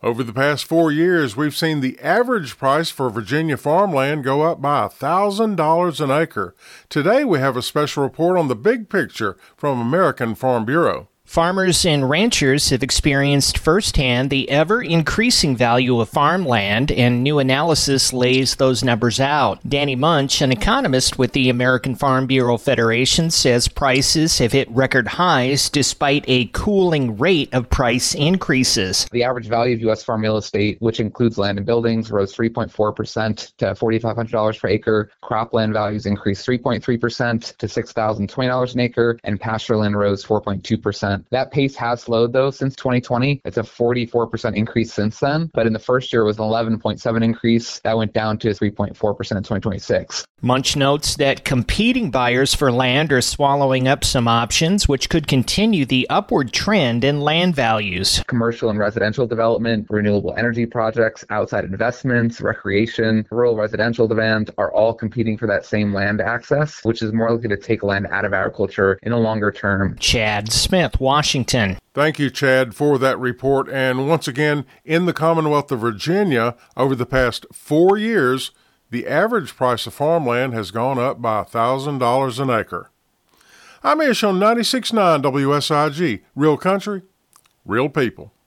Over the past 4 years, we've seen the average price for Virginia farmland go up by $1,000 an acre. Today, we have a special report on the big picture from American Farm Bureau. Farmers and ranchers have experienced firsthand the ever-increasing value of farmland, and new analysis lays those numbers out. Danny Munch, an economist with the American Farm Bureau Federation, says prices have hit record highs despite a cooling rate of price increases. The average value of U.S. farm real estate, which includes land and buildings, rose 3.4% to $4,500 per acre. Cropland values increased 3.3% to $6,020 an acre, and pasture land rose 4.2%. That pace has slowed, though, since 2020. It's a 44% increase since then. But in the first year, it was an 11.7% increase. That went down to 3.4% in 2026. Munch notes that competing buyers for land are swallowing up some options, which could continue the upward trend in land values. Commercial and residential development, renewable energy projects, outside investments, recreation, rural residential demand are all competing for that same land access, which is more likely to take land out of agriculture in a longer term. Chad Smith, Washington. Thank you, Chad, for that report. And once again, in the Commonwealth of Virginia, over the past 4 years, the average price of farmland has gone up by $1,000 an acre. I'm Ish on 96.9 WSIG, Real Country, Real People.